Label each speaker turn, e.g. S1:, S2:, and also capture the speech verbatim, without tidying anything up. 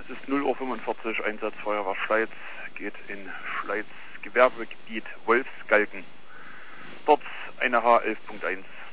S1: Es ist null Uhr fünfundvierzig, Einsatz Feuerwehr Schleiz, geht in Schleiz Gewerbegebiet Wolfsgalgen. Dort eine H elf Punkt eins.